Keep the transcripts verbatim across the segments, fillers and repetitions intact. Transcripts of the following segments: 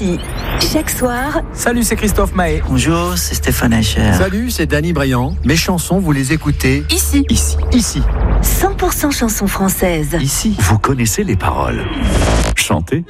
Ici, chaque soir. Salut, c'est Christophe Maé. Bonjour, c'est Stéphane Hacher. Salut, c'est Danny Briand. Mes chansons, vous les écoutez Ici. Ici. Ici. cent pour cent chansons françaises. Ici. Vous connaissez les paroles. Chantez.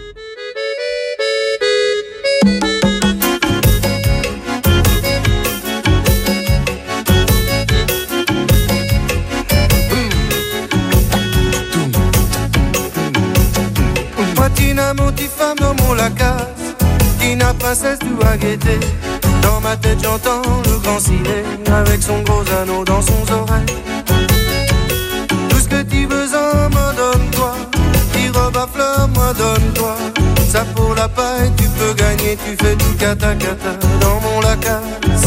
Tina, mon petit femme dans mon lacasse, Tina, princesse du Wagueté. Dans ma tête j'entends le grand ciné, avec son gros anneau dans son oreille. Tout ce que tu besoin, me donne-toi. Tes robes à fleurs, moi donne-toi. Ça pour la paille, tu peux gagner, tu fais tout cata cata dans mon lacasse.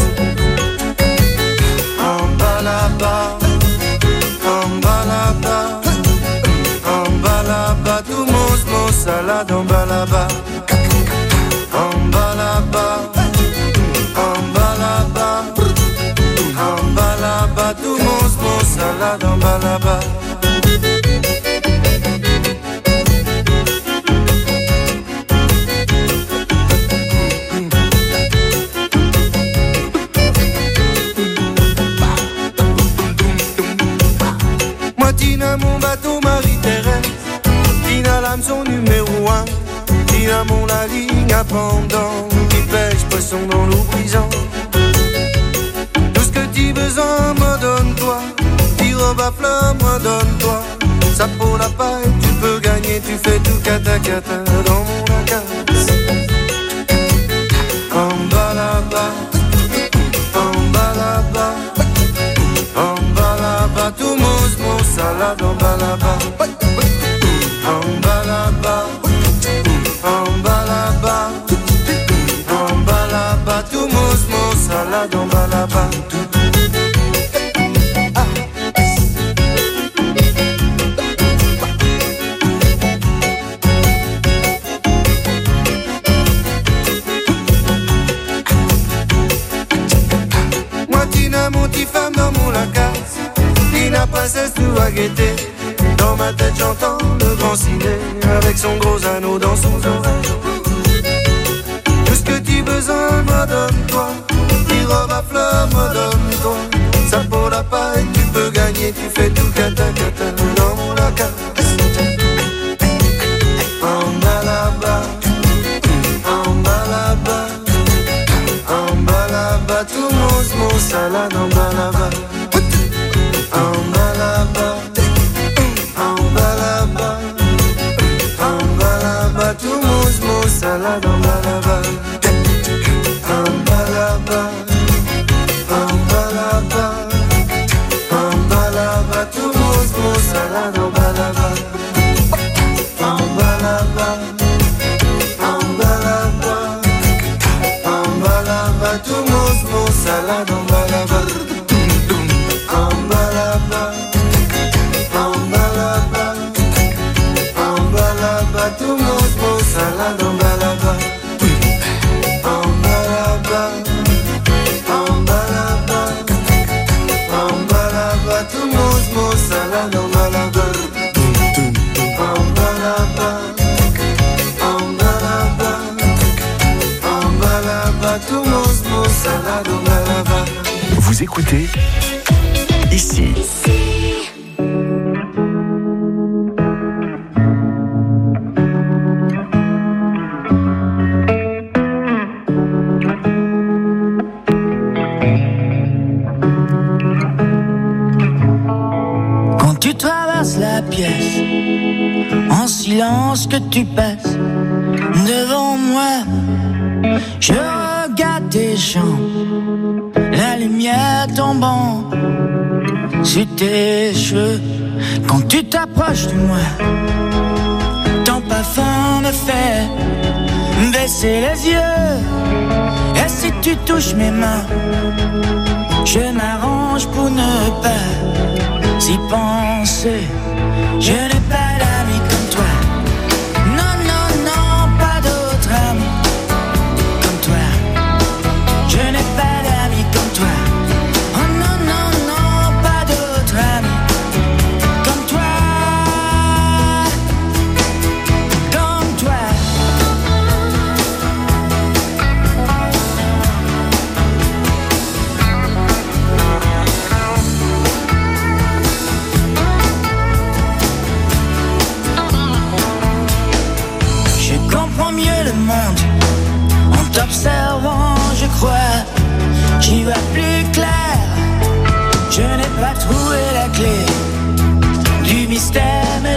En bas là-bas, en bas là-bas, en bas là-bas, tout mon salade en bas là-bas, en bas là-bas, en bas là-bas, en bas là-bas, tout mon mon salade en bas là-bas. Moi Tina mon bateau Marie-Thérèse, Tina l'hameçon numéro un, Tina mon la ligne à pendant, qui pêche poisson dans l'eau brisant. Tout ce que tu besoin, me donne-toi. Tes robes à fleurs, me donne-toi. Ça pour la paille, tu peux gagner, tu fais tout cata cata dans mon lacasse. En bas là-bas, en bas là-bas, en bas là-bas, tout mon mon salade en bas là-bas. En bas là-bas, en bas là-bas, en bas là-bas, tout mon mon salade en bas là-bas. Moi Tina mon petit femme dans mon lacasse, Tina princesse du Wagueté. Dans ma tête j'entends le grand ciné, avec son gros anneau dans son oreille. Tout ce que tu besoin, me donne-toi. Tes robes à fleurs, me donne-toi. Ça pour la paille, tu peux gagner, tu fais tout cata cata dans mon lacasse. En bas là-bas, en bas là-bas, en bas là-bas, tout mon mon salade en bas là-bas. En bas là-bas, en bas là-bas, en bas là-bas, tout mon mon salade en bas là-bas. En bas là-bas, en bas là-bas, en bas là-bas, tout mon mon salade en bas là-bas. En bas là-bas, en bas là-bas, en bas là-bas, tout mon mon salade en bas là-bas. En bas là-bas, en bas là-bas, en bas là-bas, tout mon mon salade en bas là-bas. En bas là-bas, en bas là-bas, en bas là-bas, tout mon mon salade en bas là-bas. En bas là-bas, en bas là-bas, en bas là-bas, tout mon mon salade en bas là-bas. Vous écoutez Ici. Quand tu traverses la pièce, en silence que tu passes devant moi, je regarde tes jambes, la lumière tombant sur tes cheveux. Quand tu t'approches de moi, ton parfum me fait baisser les yeux. Et si tu touches mes mains, je m'arrange pour ne pas y penser. Je n'ai pas d'amis comme toi. Non, non, non, pas d'autre ami comme toi. Je n'ai pas d'amis comme toi. Oh non, non, non, pas d'autre ami comme toi. Comme toi.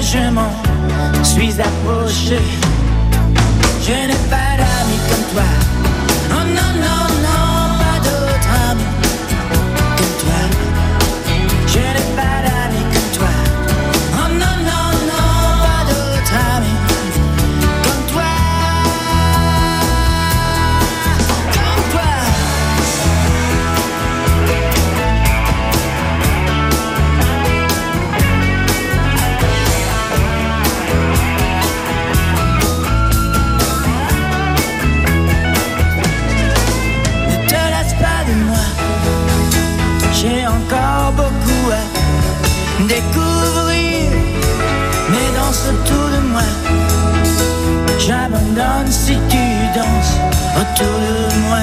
je m'en suis approché. Je n'ai pas d'amis comme toi. Oh non, non, non, pas d'autres amis comme toi. Je n'ai pas d'amis comme toi. Oh non, non, non, pas d'autres amis comme toi. Comme toi. J'ai encore beaucoup à découvrir, mais danse autour de moi. J'abandonne si tu danses autour de moi.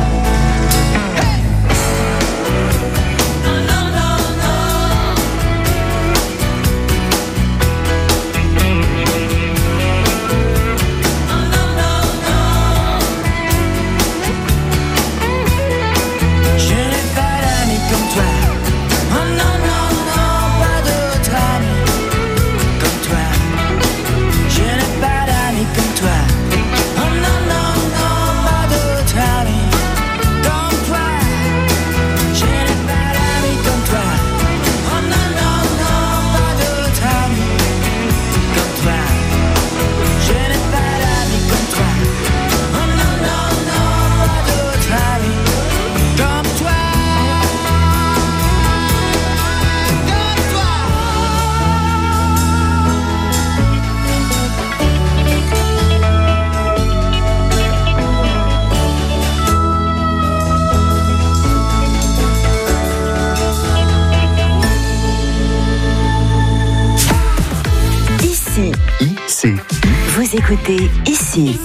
Vous écoutez ici.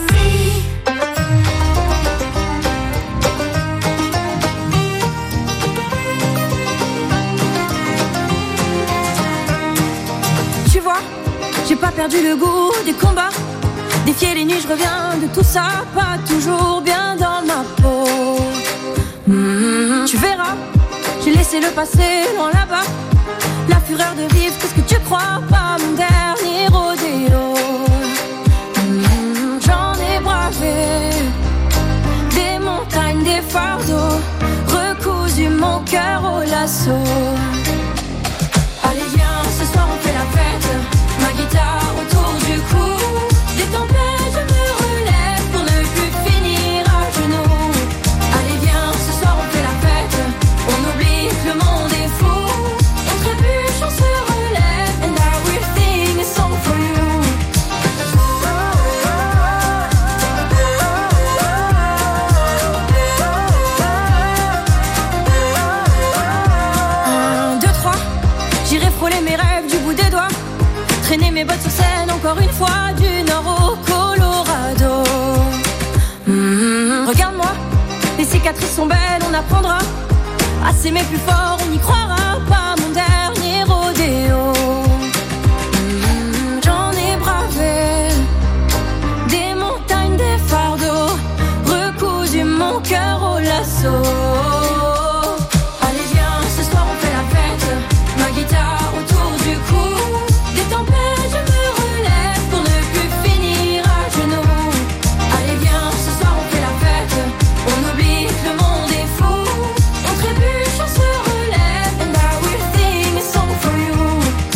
Tu vois, j'ai pas perdu le goût des combats. Défier les nuits, je reviens de tout ça. Pas toujours bien dans ma peau. Mmh, tu verras, j'ai laissé le passé loin là-bas. La fureur de vivre, qu'est-ce que tu crois? Pas mon dernier rodéo. Des montagnes, des fardeaux, recousu mon cœur au lasso. Allez viens, ce soir on fait la fête. Ma guitare autour du cou. Des tempêtes, je me relève pour ne plus finir à genoux. Allez viens, ce soir on fait la fête. On oublie que le monde est fou. On trébuche, on se relève. And everything is all for you. Frôler mes rêves du bout des doigts. Traîner mes bottes sur scène encore une fois. Du nord au Colorado. Mmh, regarde-moi, les cicatrices sont belles, on apprendra à s'aimer plus fort, on y croira. Pas mon dernier rodéo. Mmh, j'en ai bravé des montagnes, des fardeaux, recousu mon cœur au lasso. Allez viens, ce soir on fait la fête. Ma guitare autour du cou. Des tempêtes, je me relève pour ne plus finir à genoux. Allez viens, ce soir on fait la fête. On oublie que le monde est fou. On trébuche, on se relève. And everything is all for you.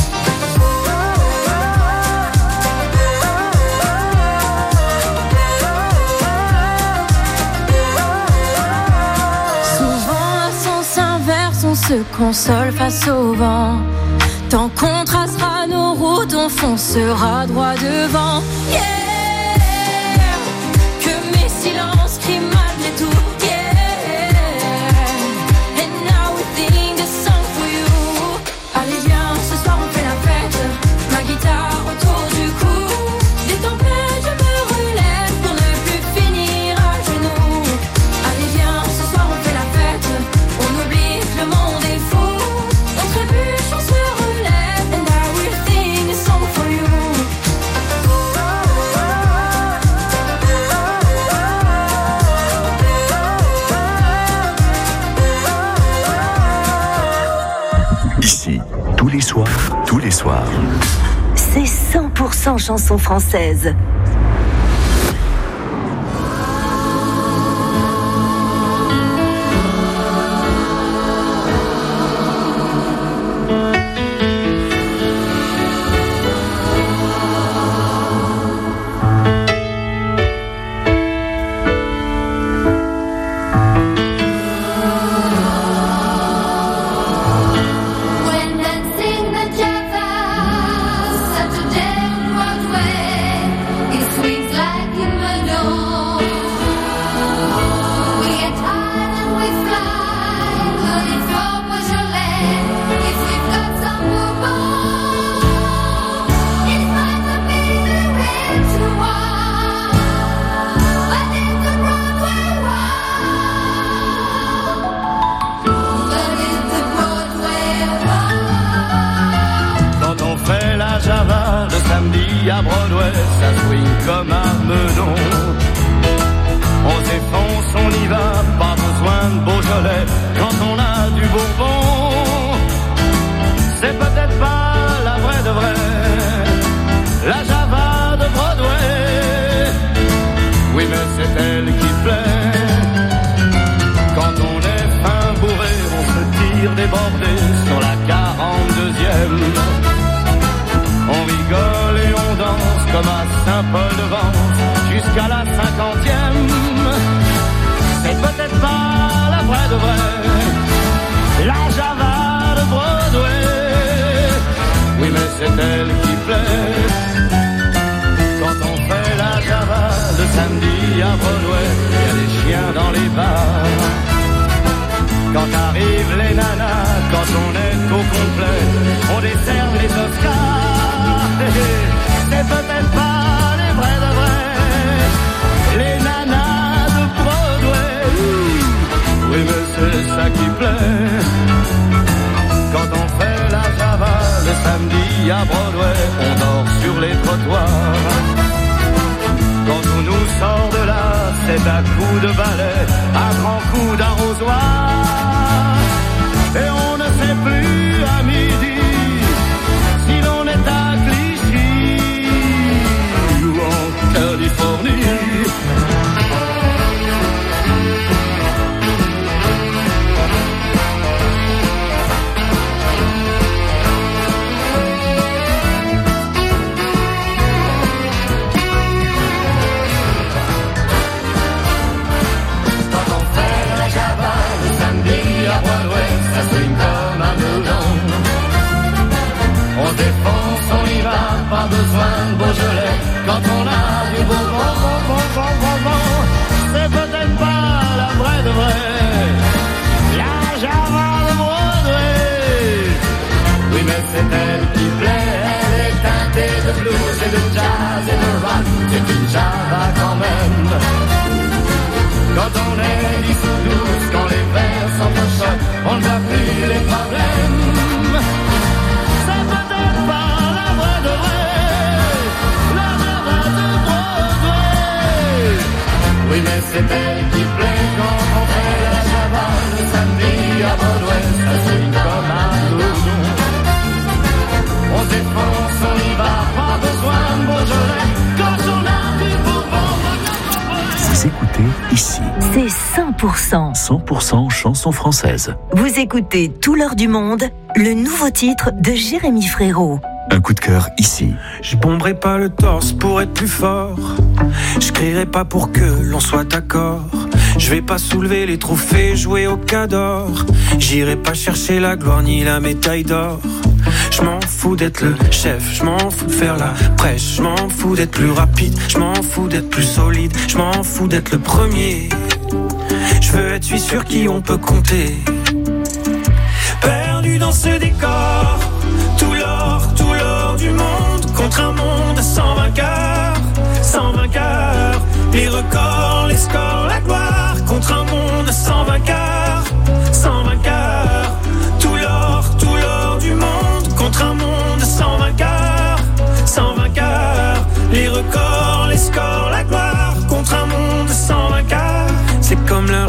Souvent à sens inverse, on se console face au vent. Tant qu'on tracera nos routes, on foncera droit devant. Yeah, que mes silences crient malgré tout. Yeah, and now we think the song for you. Allez viens, ce soir on fait la fête. Ma guitare autour du cou. Des tempêtes, je me relève pour ne plus finir à genoux. Allez viens, ce soir on fait la fête. On oublie que le monde est fou. On trébuche, on se relève. And everything is all for you. Ici, tous les soirs, tous les soirs. c'est cent pour cent chanson française. À Broadway, ça swing comme un melon. On s'effonce, on y va, pas besoin de Beaujolais quand on a du Bourbon. C'est peut-être pas la vraie de vraie, la Java de Broadway. Oui, mais c'est elle qui plaît. Quand on est fin bourré, on se tire débordé sur la quarante-deuxième. On rigole et on danse comme à Saint-Paul-de-Vence jusqu'à la cinquantième. C'est peut-être pas la vraie de vraie, la Java de Broadway. Oui, mais c'est elle qui plaît. Quand on fait la Java le samedi à Broadway, il y a des chiens dans les bars. Quand arrivent les nanas, quand on est au complet, on décerne les Oscars. C'est peut-être pas les vrais de vrais, les nanas de Broadway. Oui, mais c'est ça qui plaît. Quand on fait la Java le samedi à Broadway, on dort sur les trottoirs. Quand on nous sort de là, c'est à coups de balai, à grands coups d'arrosoir. Et on ne sait plus à midi si l'on est à Clichy ou en Californie. À Broadway, ça swing comme un melon. On défonce, on y va, pas besoin de Beaujolais. Quand on a du beau bon, bon, bon, bon, bon, bon. C'est peut-être pas la vraie de vraie, la Java de Broadway. Oui, mais c'est elle qui plaît, elle est teintée de blues et de jazz et de rock. C'est une Java quand même. Quand on est dix ou douze, quand les verres s'entrechoquent, on ne voit plus les problèmes. C'est peut-être pas la vraie de vraie, la Java de Broadway. Oui, mais c'est elle qui plaît quand on fait la Java le samedi à Broadway. Ça swing comme un lourdon. On s'effonce, on y va, pas besoin de Beaujolais quand on a du Bourbon. Vous écoutez ici. C'est cent pour cent. cent pour cent chanson française. Vous écoutez Tout l'heure du monde, le nouveau titre de Jérémy Frérot. Un coup de cœur ici. Je bomberai pas le torse pour être plus fort. Je crierai pas pour que l'on soit d'accord. Je vais pas soulever les trophées, jouer au cador. J'irai pas chercher la gloire ni la médaille d'or. Je m'en fous d'être le chef, je m'en fous de faire la prêche. Je m'en fous d'être plus rapide, je m'en fous d'être plus solide. Je m'en fous d'être le premier. Je veux être celui sur qui on peut compter. Perdu dans ce décor, tout l'or, tout l'or du monde. Contre un monde sans vainqueur, sans vainqueur. Les records, les scores, la gloire. Contre un monde sans vainqueur, sans vainqueur. Tout l'or, tout l'or du monde. Contre un monde sans vainqueur, sans vainqueur. Les records, les scores, la gloire. Contre un monde sans vainqueur. C'est comme la rivière qui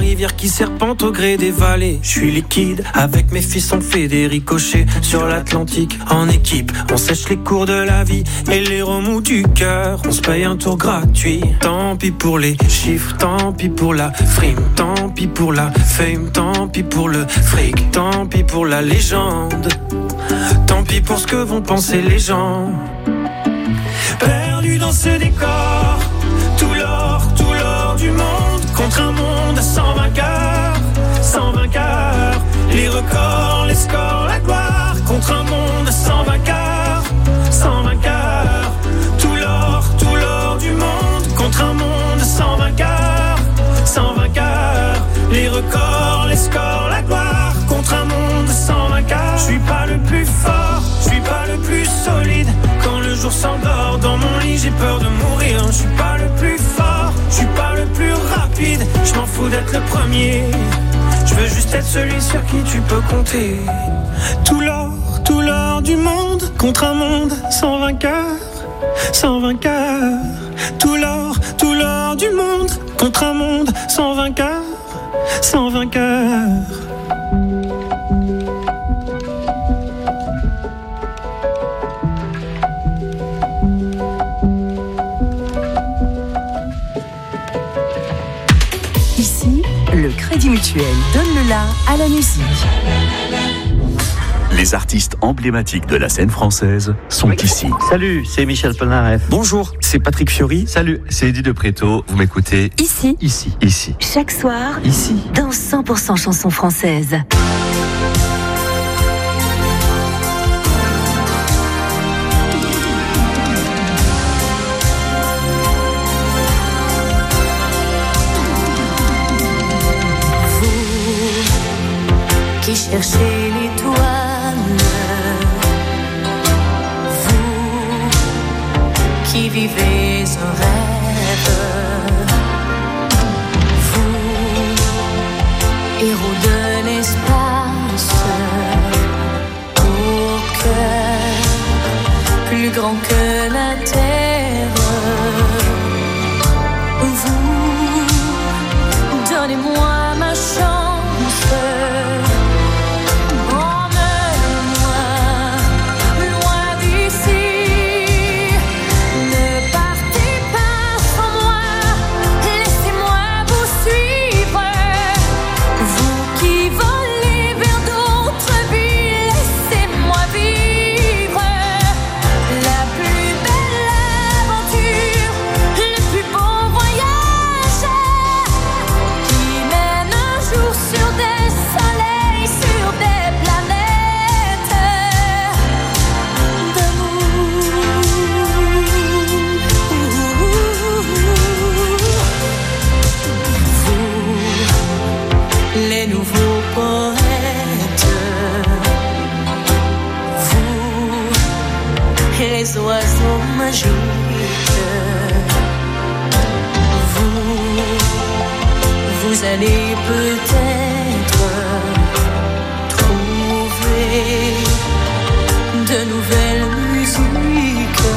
qui serpente au gré des vallées. Je suis liquide, avec mes fils on fait des ricochets. Sur l'Atlantique, en équipe, on sèche les cours de la vie et les remous du cœur. On se paye un tour gratuit. Tant pis pour les chiffres, tant pis pour la frime, tant pis pour la fame, tant pis pour le fric, tant pis pour la légende. Tant pis pour ce que vont penser les gens. Perdu dans ce décor, tout l'or, tout l'or du monde, contre un monde à cent vingt cœurs, cent vingt cœurs. Les records, les scores, la gloire, contre un monde à cent vingt cœurs, cent vingt cœurs. Tout l'or, tout l'or du monde, contre un monde à cent vingt cœurs, cent vingt cœurs. Les records, les scores, la gloire, contre un monde à cent vingt cœurs. Je suis pas le plus fort, je suis pas le plus solide. Quand le jour s'endort dans mon lit, j'ai peur de mourir. Je suis pas le plus fort, je suis pas le plus rapide. Je m'en fous d'être le premier, je veux juste être celui sur qui tu peux compter. Tout l'or, tout l'or du monde, contre un monde sans vainqueur, sans vainqueur. Tout l'or, tout l'or du monde, contre un monde sans vainqueur, sans vainqueur. Le Crédit Mutuel donne le la à la musique. Les artistes emblématiques de la scène française sont oui. ici. Salut, c'est Michel Polnareff. Bonjour, c'est Patrick Fiori. Salut, c'est Eddie de Préto. Vous m'écoutez ici, ici, ici. Chaque soir, ici, dans cent pour cent chansons françaises. Cherchez l'étoile, vous qui vivez un rêve, vous, héros de l'espace, au cœur plus grand que la terre, vous, donnez-moi ma chance. Les oiseaux magiques, vous, vous allez peut-être trouver de nouvelles musiques.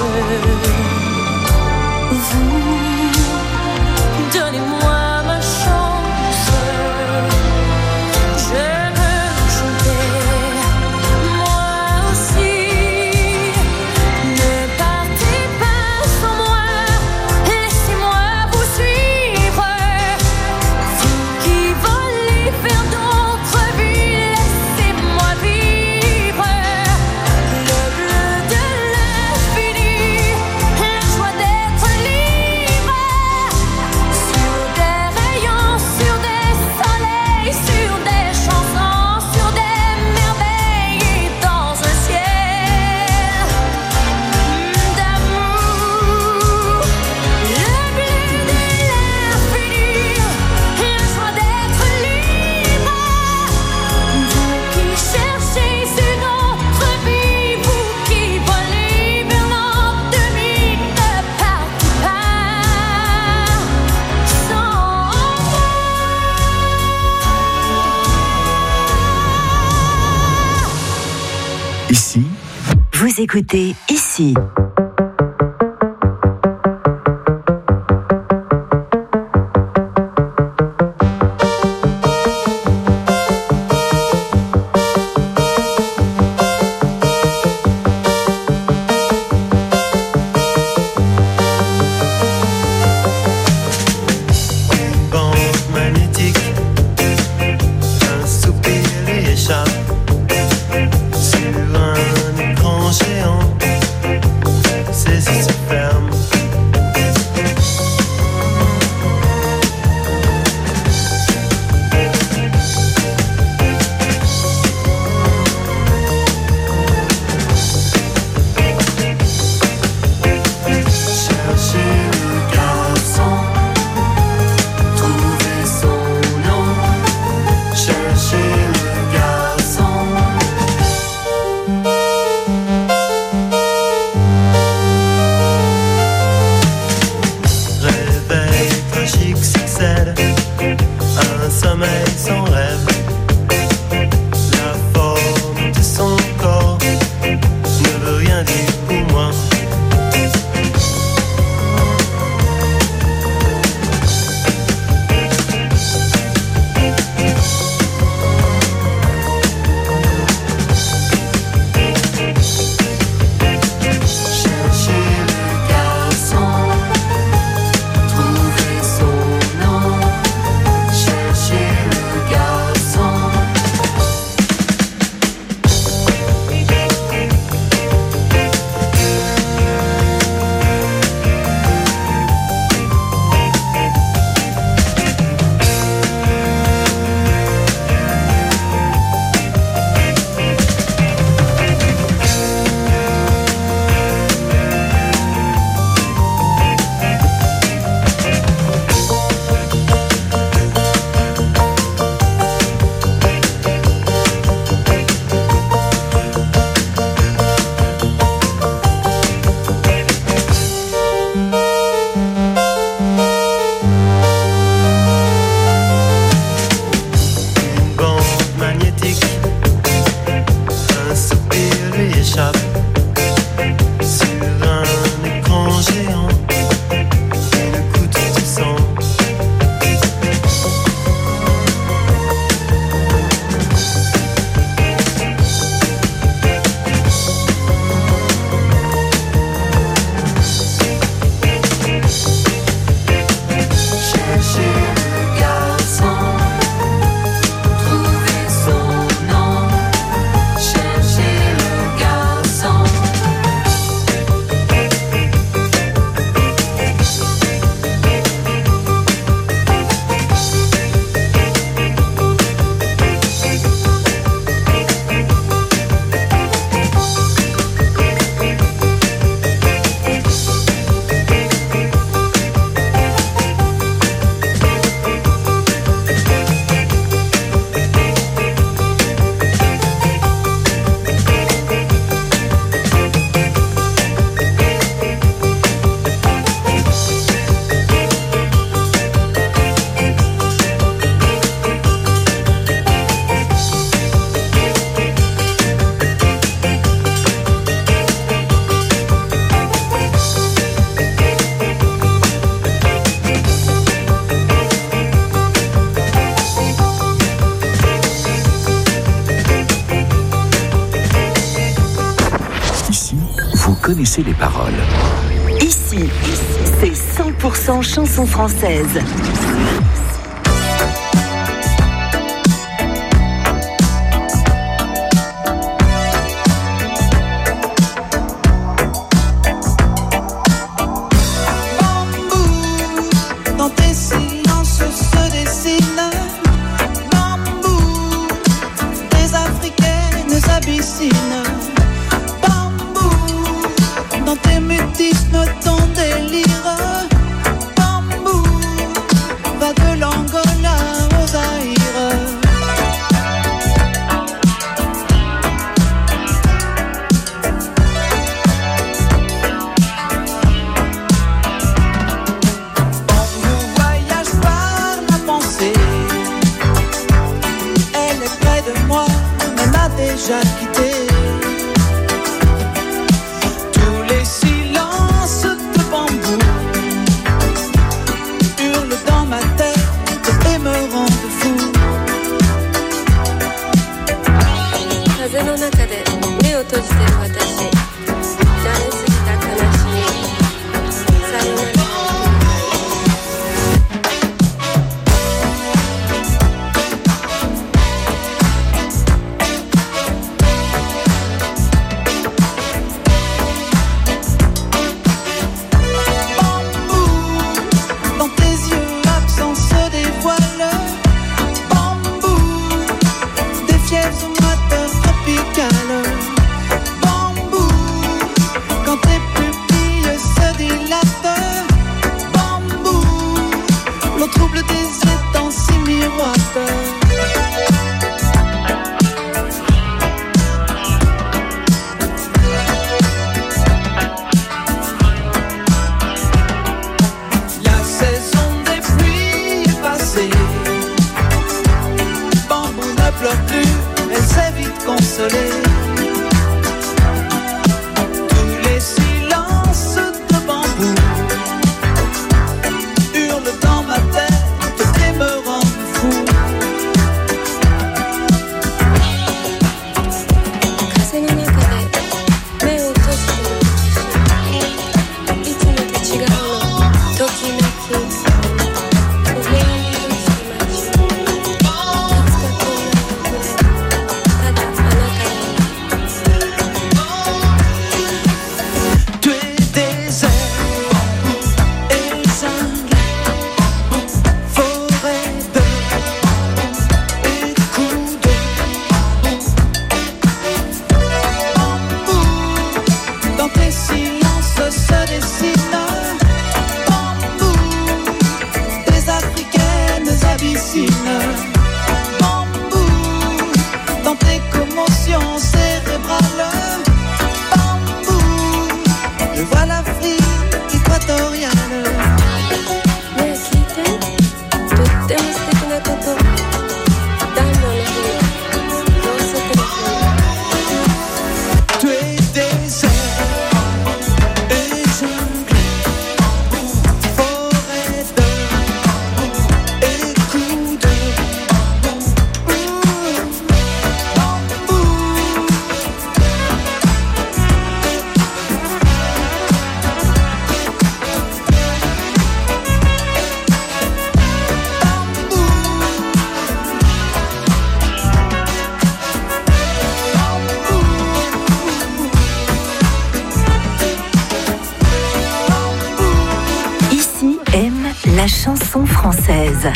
Vous, donnez-moi ma chance. Je veux chanter, moi aussi. Ici, vous écoutez ici. vous connaissez les paroles. Ici, c'est cent pour cent chansons françaises. Chanson française.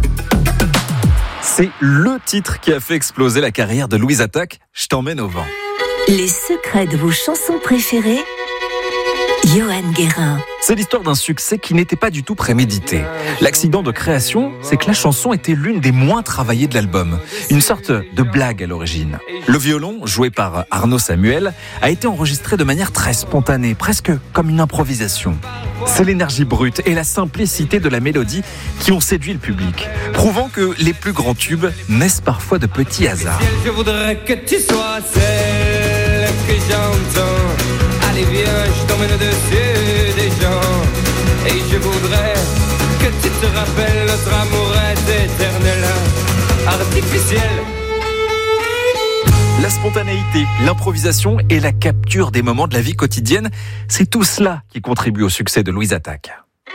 C'est le titre qui a fait exploser la carrière de Louise Attaque. Je t'emmène au vent. Les secrets de vos chansons préférées, Johan Guérin. C'est l'histoire d'un succès qui n'était pas du tout prémédité. L'accident de création, c'est que la chanson était l'une des moins travaillées de l'album. Une sorte de blague à l'origine. Le violon, joué par Arnaud Samuel, a été enregistré de manière très spontanée, presque comme une improvisation. C'est l'énergie brute et la simplicité de la mélodie qui ont séduit le public, prouvant que les plus grands tubes naissent parfois de petits hasards. Je voudrais que tu sois celle que j'entends. Allez viens, je t'emmène au-dessus des gens. Et je voudrais que tu te rappelles notre amour est éternel, artificiel. La spontanéité, l'improvisation et la capture des moments de la vie quotidienne, c'est tout cela qui contribue au succès de Louise Attaque.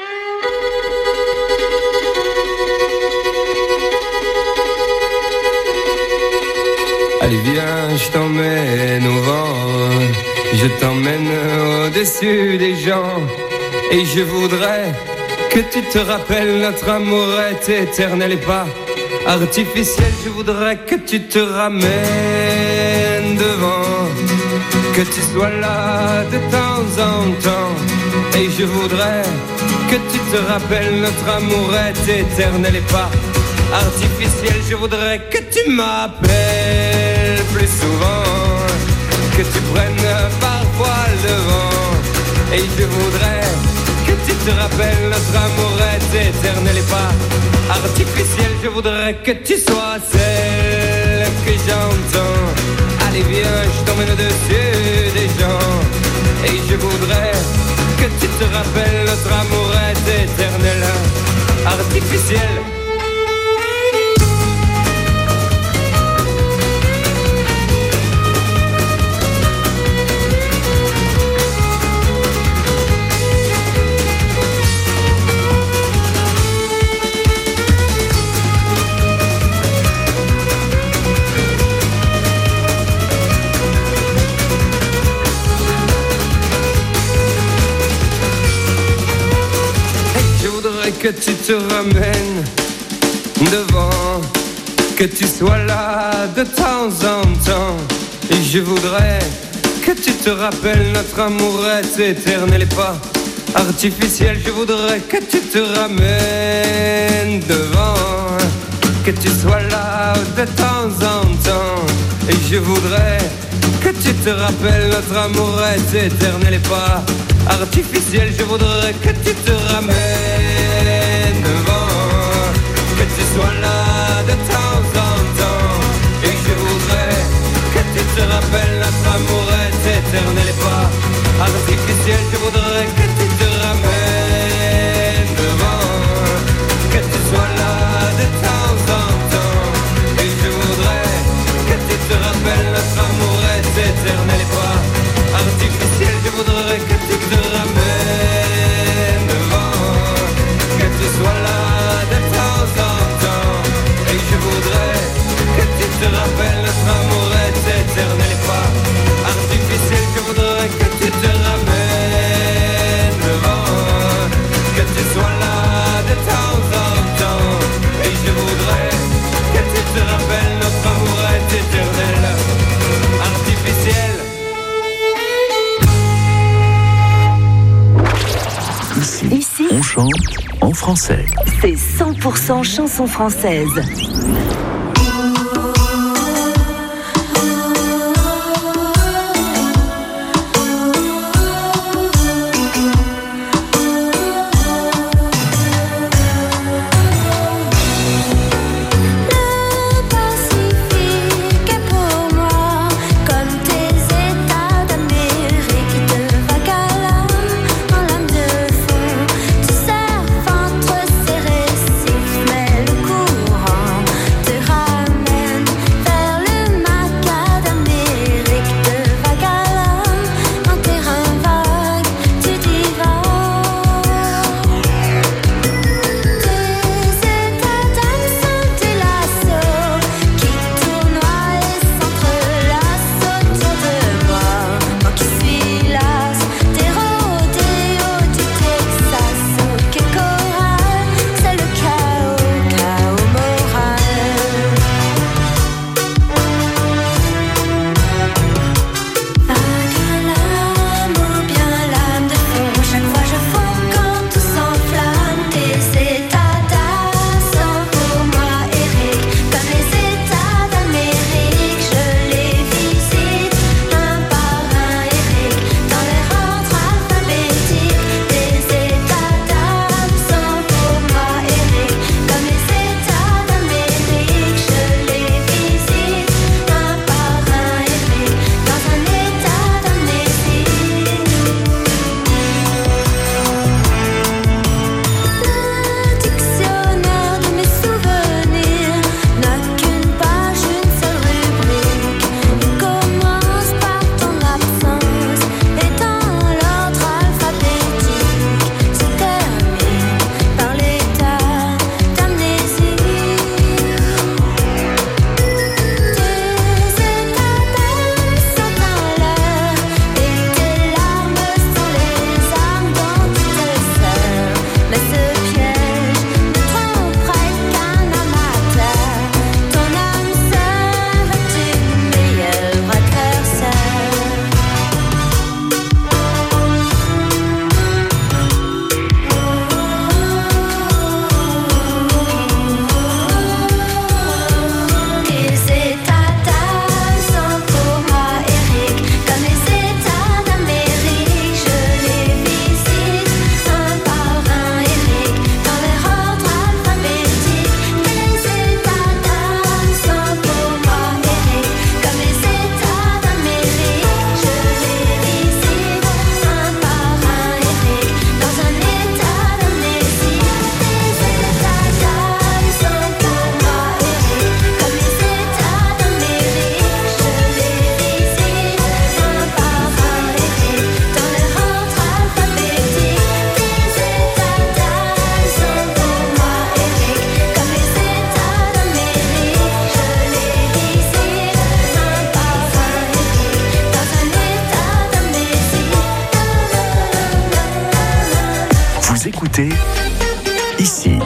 Allez viens, je t'emmène au vent, je t'emmène au-dessus des gens, et je voudrais que tu te rappelles, notre amour est éternel et pas artificiel. Je voudrais que tu te ramènes devant, que tu sois là de temps en temps, et je voudrais que tu te rappelles, notre amour est éternel et pas artificiel. Je voudrais que tu m'appelles plus souvent, que tu prennes parfois le vent, et je voudrais que tu te rappelles, notre amour est éternel et pas artificiel. Je voudrais que tu sois celle que j'entends. Allez viens, je t'emmène au-dessus des gens, et je voudrais que tu te rappelles, notre amour est éternel, artificiel. Que tu te ramènes devant, que tu sois là de temps en temps, et je voudrais que tu te rappelles, notre amour est éternel et pas artificiel. Je voudrais que tu te ramènes devant, que tu sois là de temps en temps, et je voudrais que tu te rappelles, notre amour est éternel et pas artificiel. Je voudrais que tu te ramènes devant, que tu sois là de temps en temps, et je voudrais que tu te rappelles, notre amour est éternel et pas artificiel. Je voudrais que tu te ramènes devant, que tu sois là de temps en temps, et je voudrais que tu te rappelles, notre amour est éternel et pas artificiel. Je voudrais que tu te ramènes devant, que tu sois là de temps en temps, et je voudrais que tu te rappelles, notre amour est éternel et pas artificiel. Je voudrais que tu te ramènes devant, que tu sois là de temps en temps, et je voudrais que tu te rappelles, notre amour est éternel, artificiel. Ici, Ici, on chante en français. C'est cent pour cent chanson française. Entre ces récifs, mais le courant te écoutez ici.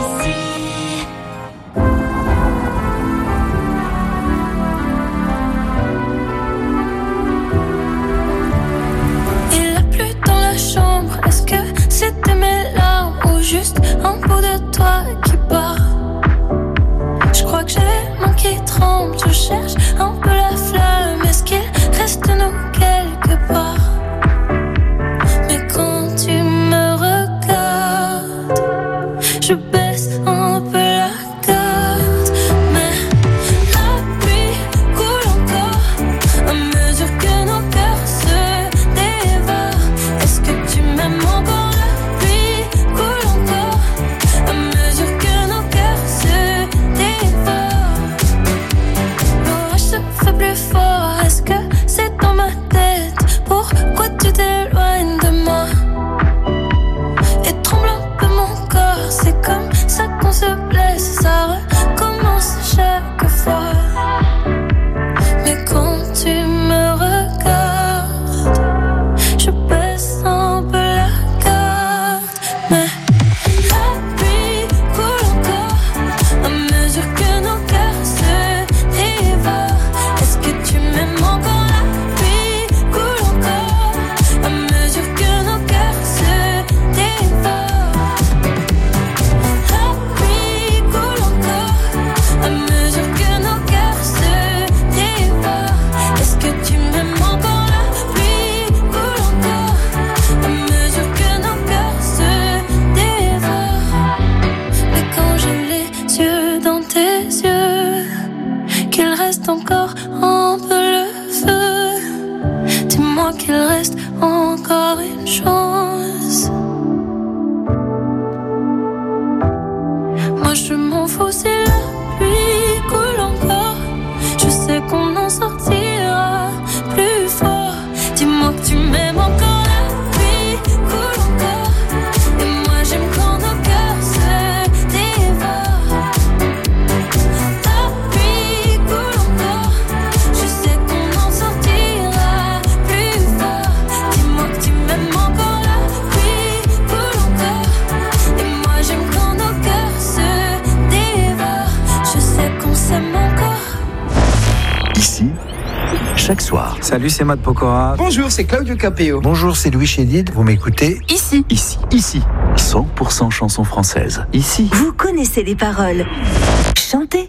Il a plu dans la chambre, est-ce que c'était mes larmes ou juste un bout de toi qui part? Je crois que j'ai les mains qui tremblent, je cherche un peu la flamme, est-ce qu'il reste de nous quelque part? Mais quand tu me regardes, je baisse un peu la garde. Mais la pluie coule encore à mesure que nos cœurs se dévorent. Est-ce que tu m'aimes encore? La pluie coule encore à mesure que nos cœurs se dévorent. L'orage se fait plus fort, est-ce que c'est dans ma tête? Pourquoi tu t'éloignes de moi? Et tremble un peu mon corps, c'est comme ça qu'on se blesse, ça recommence chaque fois. Mais quand tu me regardes, je baisse un peu la garde. Mais la pluie coule encore à mesure que nos cœurs se dévorent. Est-ce que tu m'aimes encore? La pluie coule encore à mesure que nos cœurs se dévorent. La pluie coule encore à mesure que nos cœurs se dévorent. Est-ce que tu m'aimes encore? La pluie coule encore à mesure que nos cœurs se dévorent. Mais quand j'ai les yeux dans tes yeux, qu'il reste encore un peu le feu, dis-moi qu'il reste encore une chance. Moi je m'en fous si la pluie coule encore, je sais qu'on en sortira plus fort. Dis-moi que tu m'aimes encore. La pluie coule encore et moi j'aime quand nos cœurs se dévorent. La pluie coule encore, je sais qu'on en sortira plus fort. Dis-moi que tu m'aimes encore. La pluie coule encore et moi j'aime quand nos cœurs se dévorent. Je sais qu'on s'aime encore. Ici, chaque soir. Salut, c'est Matt Pokora. Bonjour, c'est Claudio Capéo. Bonjour, c'est Louis Chédid. Vous m'écoutez? Ici. Ici. Ici. cent pour cent chansons françaises. Ici. Vous connaissez les paroles. Chantez.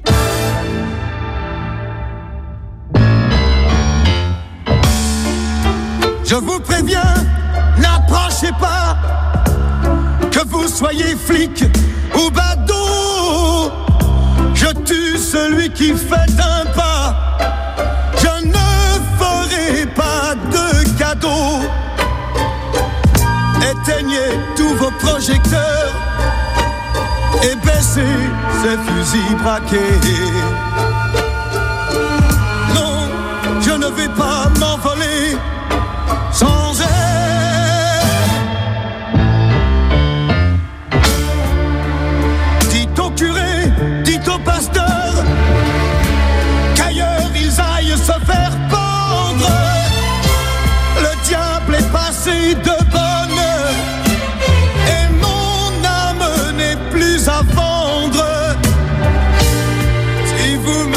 Je vous préviens, n'approchez pas, que vous soyez flic ou badaud. Je tue celui qui fait un pas, je ne ferai pas de cadeau. Éteignez tous vos projecteurs et baissez ces fusils braqués. Non, je ne vais pas m'envoler sans aide. Dites au curé, dites au pasteur qu'ailleurs ils aillent se faire pendre. Le diable est passé de bonne heure et mon âme n'est plus à vendre. Si vous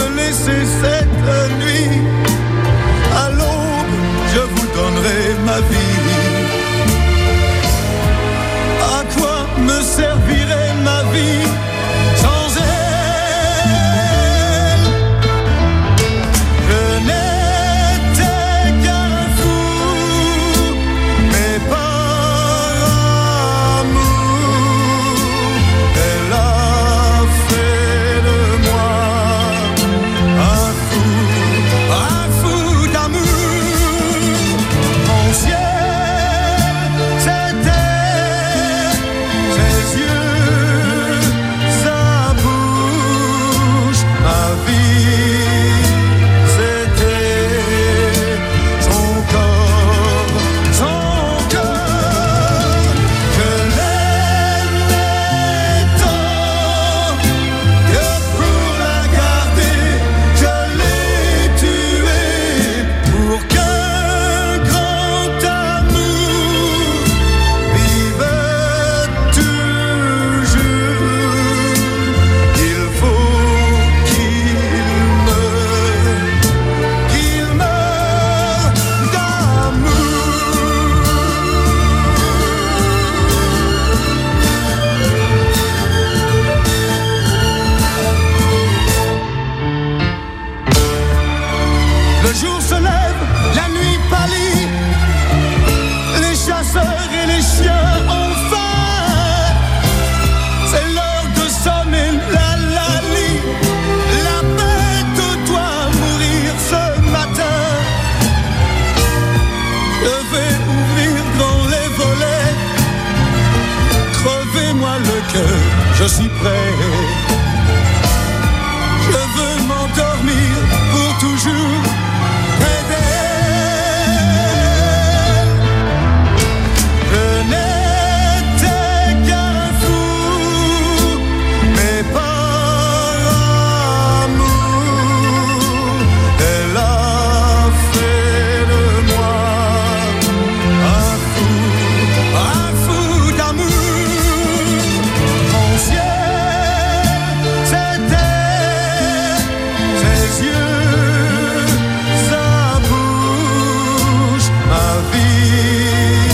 chasseurs et les chiens ont faim. C'est l'heure de sonner la la li. La bête doit mourir ce matin. Je vais ouvrir grand les volets. Crevez-moi le cœur, je suis prêt. Je veux m'endormir pour toujours près d'elle. Je n'étais qu'un fou, mais par amour, elle a fait de moi un fou, un fou d'amour. Mon ciel, c'était ses yeux, sa bouche, ma vie,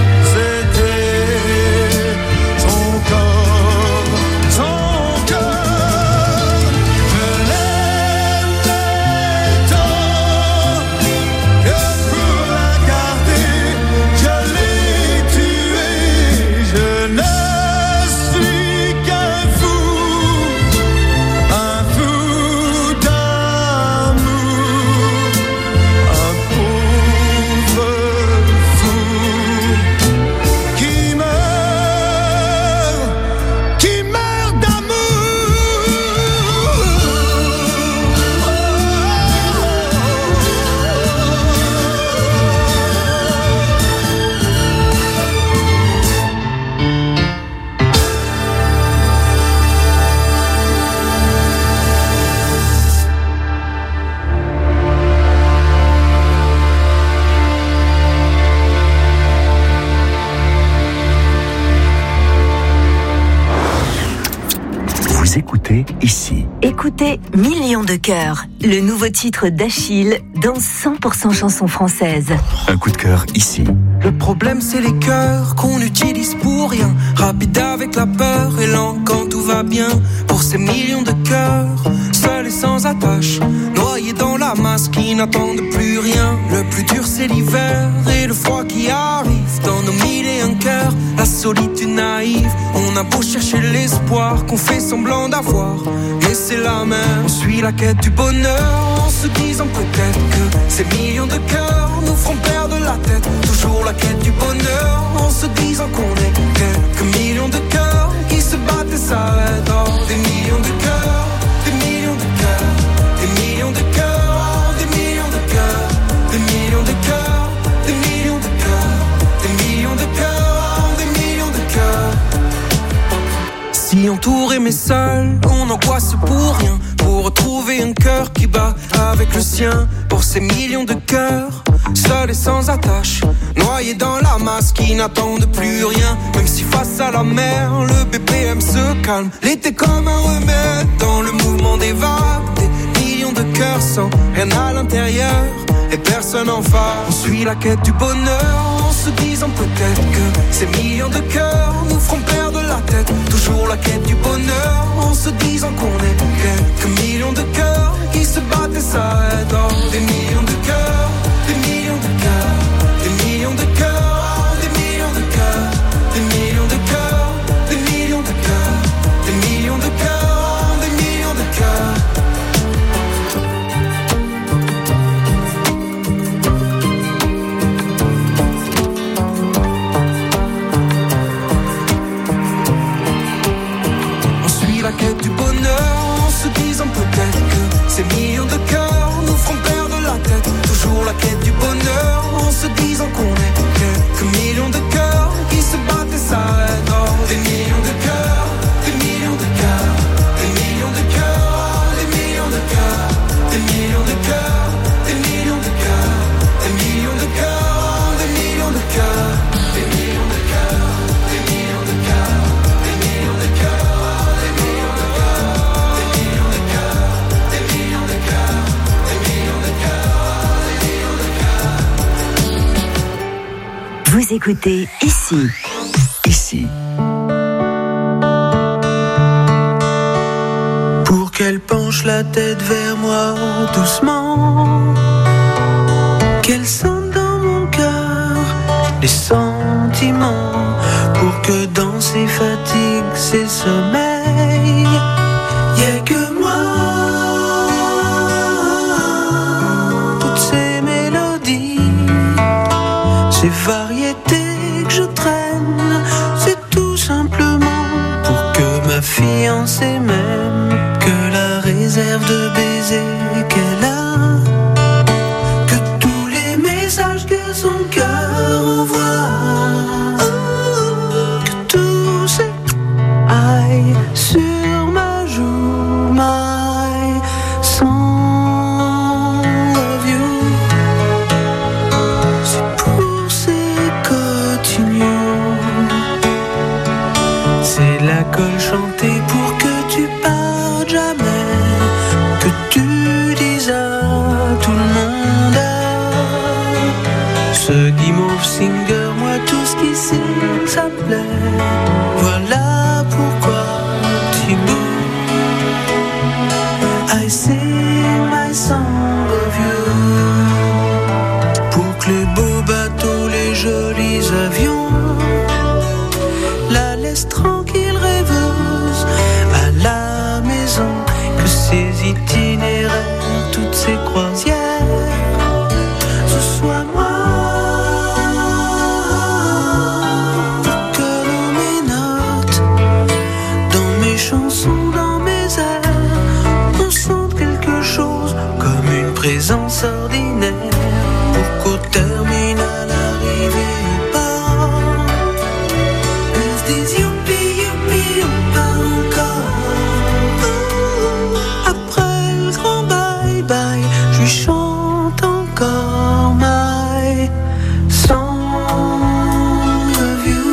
c'était son corps, son cœur. Je l'aimais tant que pour la garder, je l'ai tuée. Je ne suis qu'un fou, un fou d'amour, un pauvre fou qui meurt, qui meurt Vous écoutez ici. Écoutez Millions de cœurs, le nouveau titre d'Achille dans cent pour cent chansons françaises. Un coup de cœur ici. Le problème c'est les cœurs qu'on utilise pour rien. Rapide avec la peur et lent quand tout va bien. Pour ces millions de cœurs, seuls et sans attache, noyés dans la masse qui n'attendent plus rien. Le plus dur c'est l'hiver et le froid qui arrive dans nos mille et un cœurs. La solitude naïve, on a beau chercher l'espoir qu'on fait semblant d'avoir, mais c'est la mer. On suit la quête du bonheur en se disant peut-être que ces millions de cœurs nous feront perdre la tête. Toujours la quête du bonheur en se disant qu'on est quelques millions de cœurs qui se battent et s'arrêtent. Oh, des millions de cœurs, des millions de cœurs, des millions de cœurs, oh, des millions de cœurs, des millions de cœurs, des millions de cœurs, des millions de cœurs, oh, des millions de cœurs. Si entouré mais seul, on angoisse pour rien. Pour retrouver un cœur qui bat avec le sien. Pour ces millions de cœurs, seuls et sans attache, noyés dans la masse qui n'attendent plus rien. Même si face à la mer, le B P M se calme. L'été comme un remède dans le mouvement des vagues. Des millions de cœurs sans rien à l'intérieur et personne en face. On suit la quête du bonheur en se disant peut-être que ces millions de cœurs nous feront perdre la tête. Toujours la quête du bonheur en se disant qu'on est quelques millions de cœurs qui se battent et s'arrêtent. Oh, des millions de cœurs, des millions de cœurs, des millions de cœurs, oh, des millions de cœurs, des millions de cœurs, des millions de cœurs, des millions de cœurs, oh, des millions de cœurs. La quête du bonheur en se disant peut-être que ces millions de cœurs nous feront perdre la tête. Toujours la quête du bonheur en se disant qu'on est quelques millions de cœurs qui se battent et s'arrêtent. Oh, des millions de cœurs, des millions de cœurs, des millions de cœurs, oh, des millions de cœurs, des millions de cœurs, des millions de cœurs, des millions de cœurs, oh, des millions de cœurs, des millions de cœurs, des millions de cœurs, des millions de cœurs. Vous écoutez ici. Ici. Pour qu'elle penche la tête vers moi doucement, qu'elle sente dans mon cœur les cendres sentiments, pour que dans ces fatigues, ces sommeils, y'a que moi. Toutes ces mélodies, ces variétés que je traîne, c'est tout simplement pour que ma fiancée m'aime, que la réserve de baisers qu'elle a, que tous les messages que son cœur envoie, que tout ces aille sur ma joue, my song of you. C'est pour ces continues, c'est la colle chantée pour que tu partes jamais, que tu dises à tout le monde, ce guimauve singer, moi tout ce qui signe ça me plaît. Voilà pourquoi Thibaut, I sing my song of you. Pour que les beaux bateaux, les jolis avions la laissent tranquille rêveuse à la maison, que ces itinéraires, toutes ces croisières, ce soit moi. Que dans mes notes, dans mes chansons, dans mes airs, on sente quelque chose comme une présence ordinaire, pour qu'au terminal arrivé au port, on se dise youpi, youpi, on part encore. Après le grand bye bye, je lui chante encore my song of you.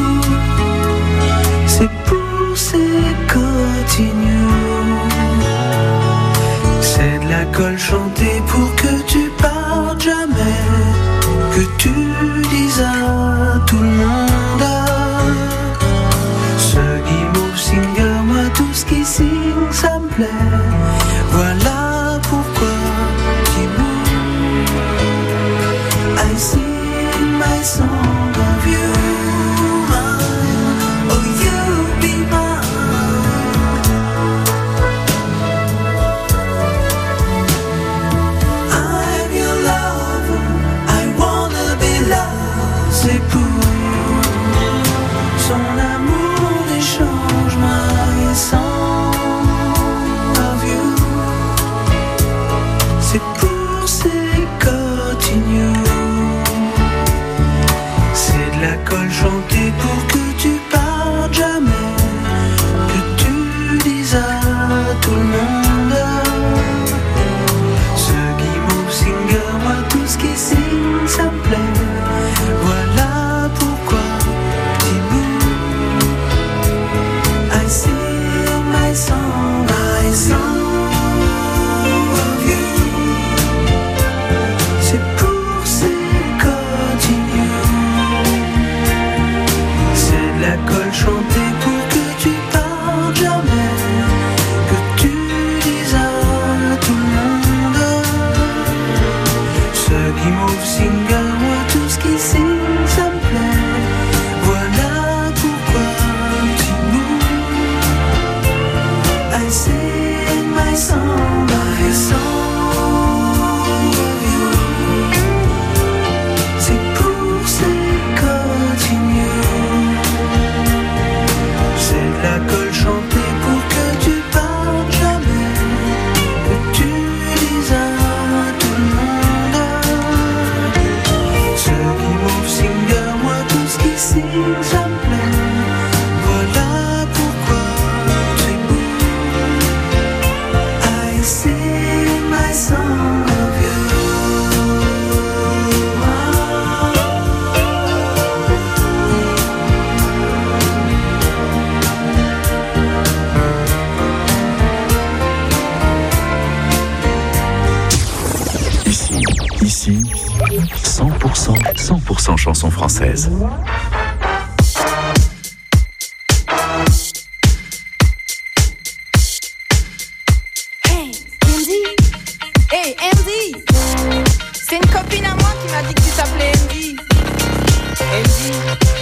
C'est pour ces continues, c'est de la colle chantée pour que tu partes jamais, que tu dises à tout le monde, ce guimauve singer, moi tout ce qui signe ça me plaît. Voilà pourquoi Thibaut, I sing my song of you. Oh, you be mine. I'm your lover, I wanna be loved. C'est pour son amour d'échange, my song of you. C'est pour ces continues, c'est de la colle chantée pour que tu partes jamais, que tu dises à tout le monde, ce guimauve singer, moi tout ce qui signe ça me plaît. Voilà pourquoi Thibaut, I sing my song, my song of you. C'est pour ces continues, c'est de la colle chantée pour que tu partes jamais, que tu dises à tout le monde, ce guimauve singer, moi tout ce qui signe ça me plaît. Voilà pourquoi Thibaut, I sing my song, my song of you. C'est pour ces continues, c'est de la colle chantée pour que tu partes jamais, que tu dises à tout le monde, ce guimauve singer, moi tout ce qui signe ça me plaît. Voilà pourquoi Thibaut, I sing my song of you. Ici, ici, cent pour cent, cent pour cent chansons françaises. Hey, Andy! Hey, Andy! C'est une copine à moi qui m'a dit que tu t'appelais Andy. Andy,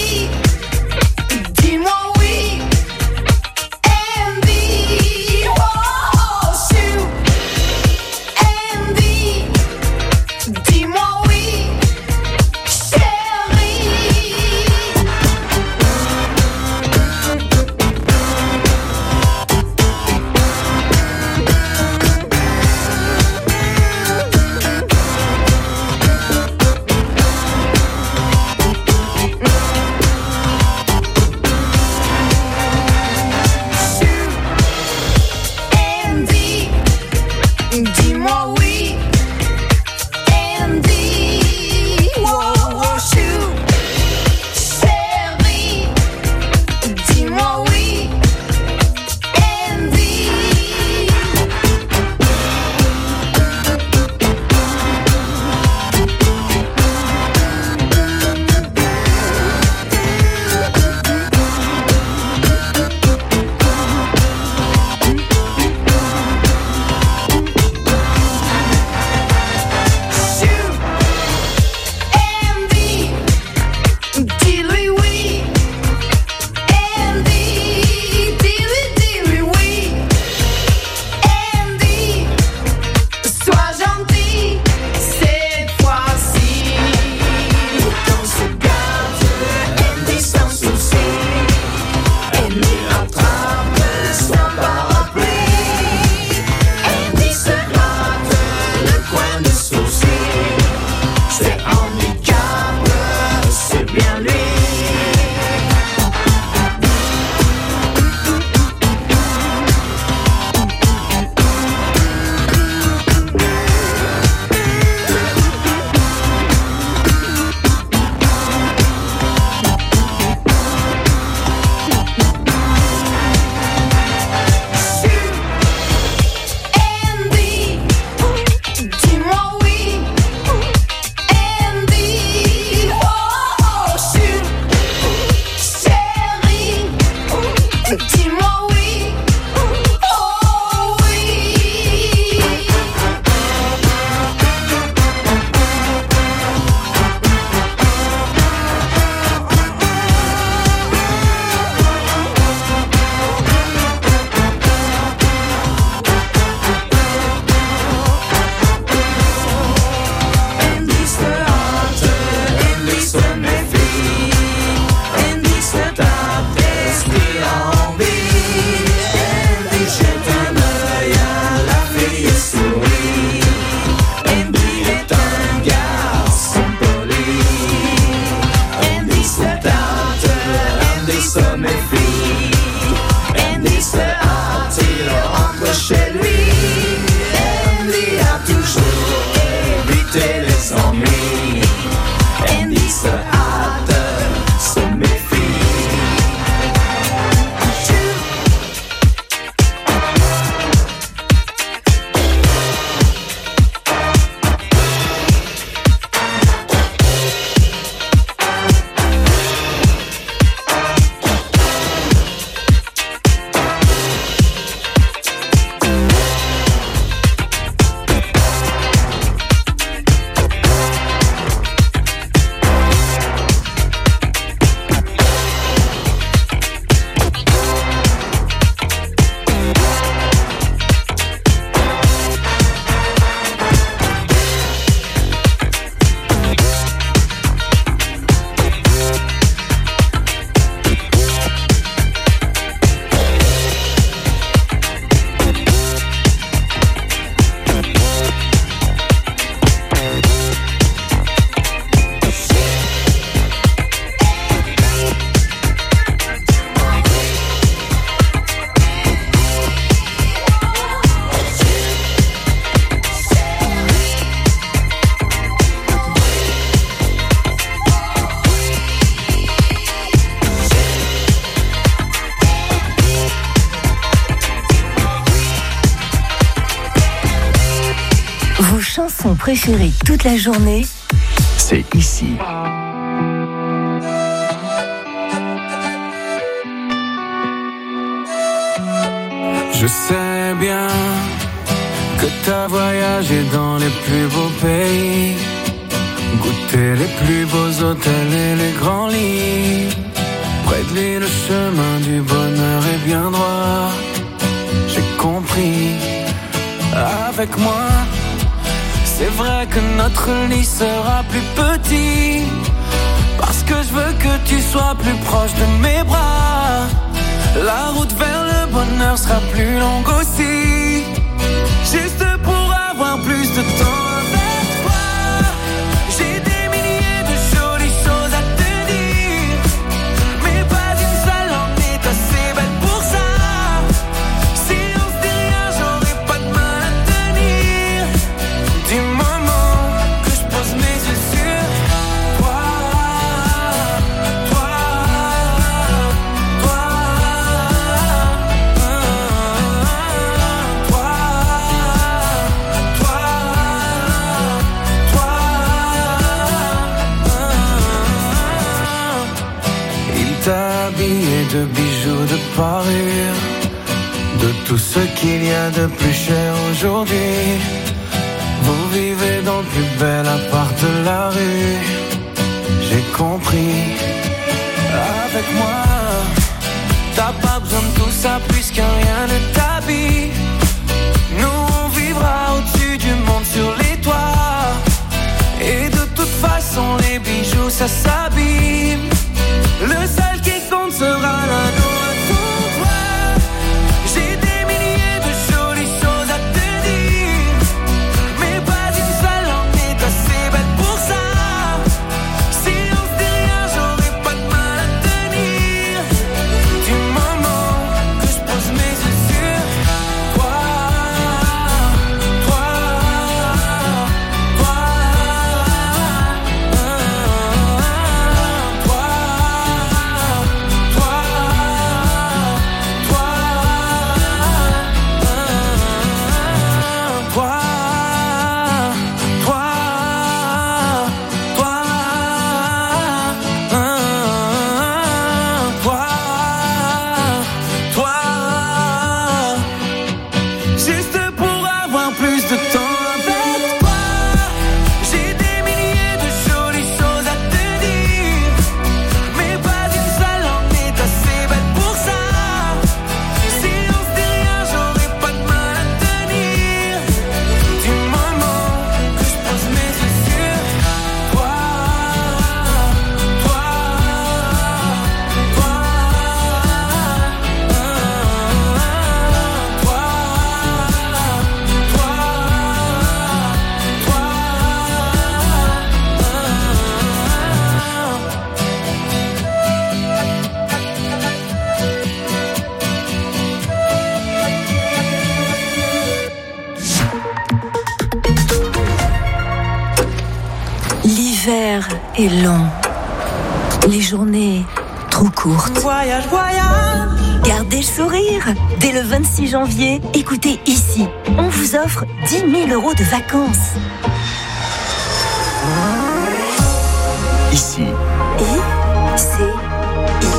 chansons préférées toute la journée, c'est ici. Je sais bien que t'as voyagé dans les plus beaux pays, Goûter les plus beaux hôtels et les grands lits. Près de lui, le chemin du bonheur est bien droit. J'ai compris, avec moi, c'est vrai que notre lit sera plus petit. Parce que je veux que tu sois plus proche de mes bras. La route vers le bonheur sera plus longue aussi. Juste pour avoir plus de temps. De bijoux, de parures, de tout ce qu'il y a de plus cher aujourd'hui. Vous vivez dans le plus bel appart de la rue. J'ai compris, avec moi, t'as pas besoin de tout ça puisque rien ne t'habille. Nous on vivra au-dessus du monde sur les toits. Et de toute façon les bijoux ça s'abîme. Le seul qui compte sera l'anneau à ton doigt. J'ai des milliers de jolies choses à te dire, mais pas une seule en est assez belle pour ça. Si on se dit rien, j'aurais pas de mal à tenir. Du moment que je pose mes yeux sur toi, toi, toi, L'hiver est long, les journées trop courtes. Voyage, voyage. Gardez le sourire. Dès le vingt-six janvier, écoutez ici, on vous offre dix mille euros de vacances. Ici. Et c'est